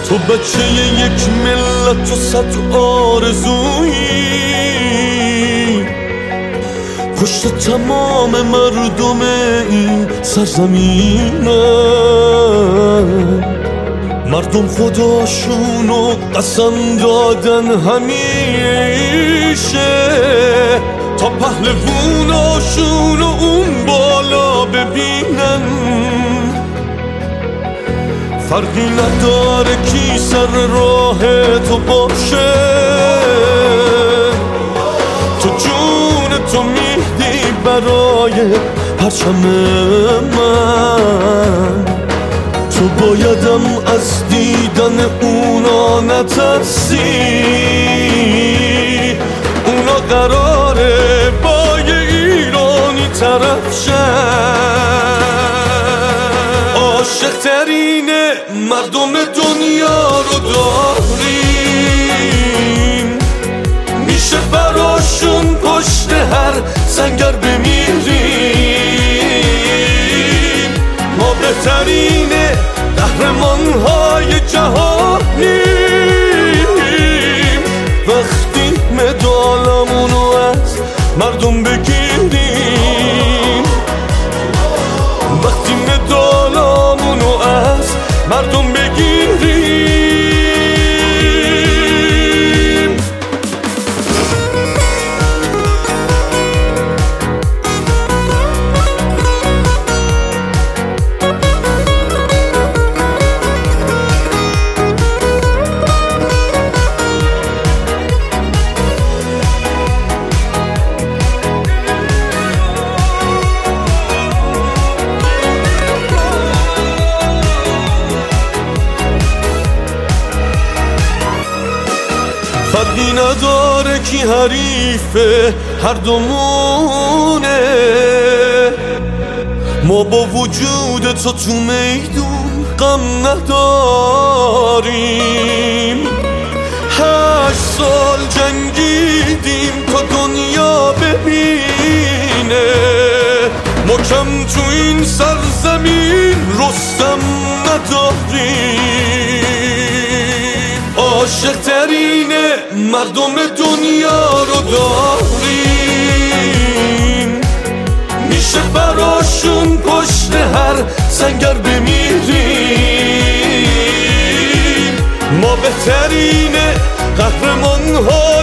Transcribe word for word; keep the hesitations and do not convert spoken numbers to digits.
تو بچه یک ملت و صد آرزویی، پشت تمام مردم این سرزمینم. مردم خداشونو قسم دادن همیشه تا پهلووناشونو اون بالا ببینن. فرقی نداره کی سر راه تو باشه، تو جون تو میدی برای پرچم من. تو بایدم از دیدن اونا نترسی، اونا قراره با یه ایرانی طرف شن. عاشق ترین مردم دنیا رو داریم، میشه براشون پشت هر سنگر بمیریم. ما بهترین قهرمان‌های جهانیم وقتی مدالمونو از مردم بگیریم، وقتی مدالمونو از مردم بگیریم. فرقی نداره کی حریفه، هر دومونه. ما با وجود تو تو میدون غم نداریم. هشت سال جنگیدیم تا دنیا ببینه، ما کم تو این سرزمین رستم نداریم. عاشق ترین مردم دنیا رو داریم، میشه براشون پشت هر سنگر بمیریم. ما بهترین قهرمان‌ها